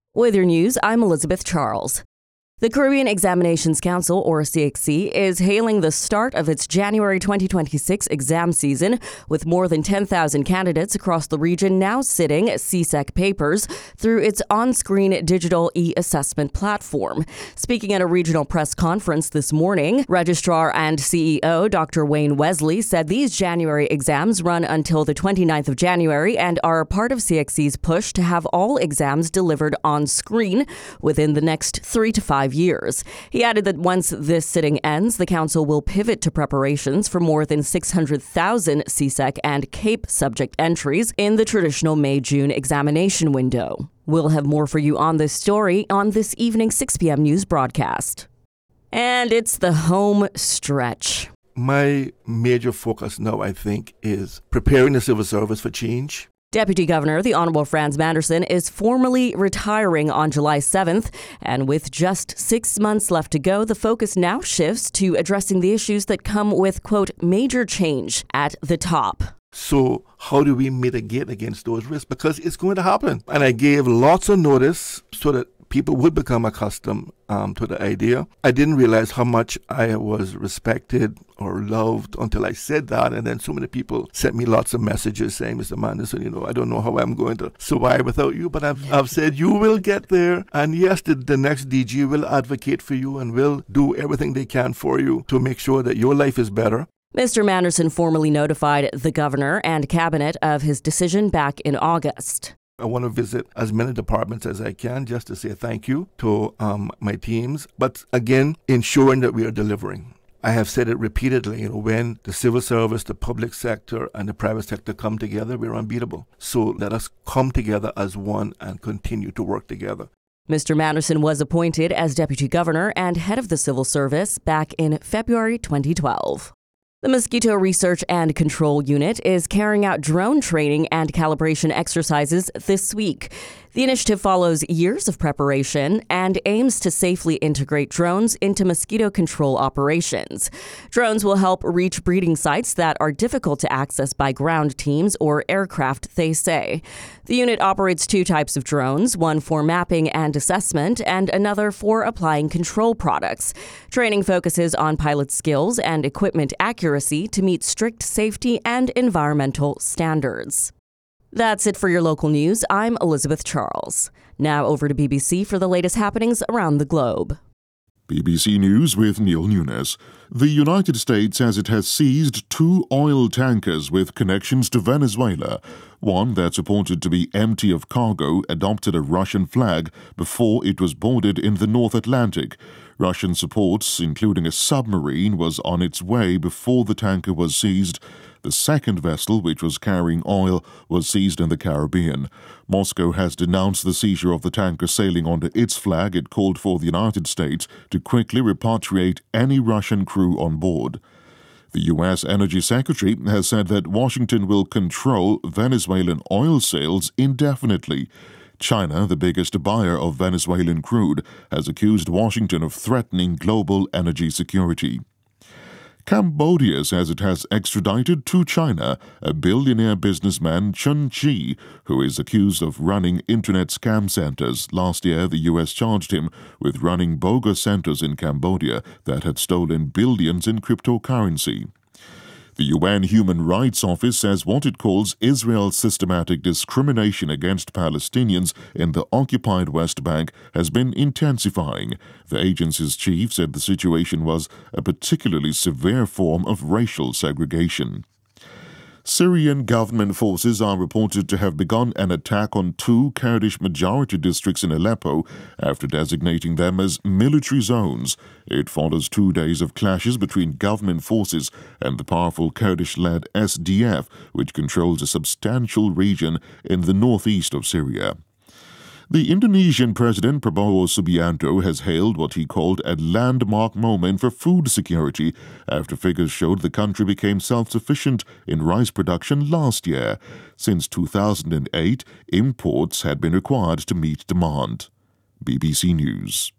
With your news, I'm Elizabeth Charles. The Caribbean Examinations Council, or CXC, is hailing the start of its January 2026 exam season, with more than 10,000 candidates across the region now sitting CSEC papers through its on-screen digital e-assessment platform. Speaking at a regional press conference this morning, Registrar and CEO Dr. Wayne Wesley said these January exams run until the 29th of January and are part of CXC's push to have all exams delivered on-screen within the next 3 to 5 years. He added that once this sitting ends, the council will pivot to preparations for more than 600,000 CSEC and CAPE subject entries in the traditional May-June examination window. We'll have more for you on this story on this evening's 6 p.m. news broadcast. And it's the home stretch. My major focus now, I think, is preparing the civil service for change. Deputy Governor, the Honourable Franz Manderson, is formally retiring on July 7th, and with just 6 months left to go, the focus now shifts to addressing the issues that come with, quote, major change at the top. So how do we mitigate against those risks? Because it's going to happen. And I gave lots of notice so that people would become accustomed to the idea. I didn't realize how much I was respected or loved until I said that. And then so many people sent me lots of messages saying, Mr. Manderson, I don't know how I'm going to survive without you, but I've said you will get there. And yes, the next DG will advocate for you and will do everything they can for you to make sure that your life is better. Mr. Manderson formally notified the governor and cabinet of his decision back in August. I want to visit as many departments as I can just to say thank you to my teams. But again, ensuring that we are delivering. I have said it repeatedly, when the civil service, the public sector, and the private sector come together, we're unbeatable. So let us come together as one and continue to work together. Mr. Manderson was appointed as Deputy Governor and head of the Civil Service back in February 2012. The Mosquito Research and Control Unit is carrying out drone training and calibration exercises this week. The initiative follows years of preparation and aims to safely integrate drones into mosquito control operations. Drones will help reach breeding sites that are difficult to access by ground teams or aircraft, they say. The unit operates 2 types of drones, one for mapping and assessment and another for applying control products. Training focuses on pilot skills and equipment accuracy to meet strict safety and environmental standards. That's it for your local news. I'm Elizabeth Charles. Now over to BBC for the latest happenings around the globe. BBC News with Neil Nunes. The United States says it has seized 2 oil tankers with connections to Venezuela. One that's reported to be empty of cargo adopted a Russian flag before it was boarded in the North Atlantic. Russian support, including a submarine, was on its way before the tanker was seized. The second vessel, which was carrying oil, was seized in the Caribbean. Moscow has denounced the seizure of the tanker sailing under its flag. It called for the United States to quickly repatriate any Russian crew on board. The U.S. Energy Secretary has said that Washington will control Venezuelan oil sales indefinitely. China, the biggest buyer of Venezuelan crude, has accused Washington of threatening global energy security. Cambodia says it has extradited to China a billionaire businessman Chun Chi, who is accused of running internet scam centers. Last year, the U.S. charged him with running bogus centers in Cambodia that had stolen billions in cryptocurrency. The UN Human Rights Office says what it calls Israel's systematic discrimination against Palestinians in the occupied West Bank has been intensifying. The agency's chief said the situation was a particularly severe form of racial segregation. Syrian government forces are reported to have begun an attack on 2 Kurdish-majority districts in Aleppo after designating them as military zones. It follows 2 days of clashes between government forces and the powerful Kurdish-led SDF, which controls a substantial region in the northeast of Syria. The Indonesian President Prabowo Subianto has hailed what he called a landmark moment for food security after figures showed the country became self-sufficient in rice production last year. Since 2008, imports had been required to meet demand. BBC News.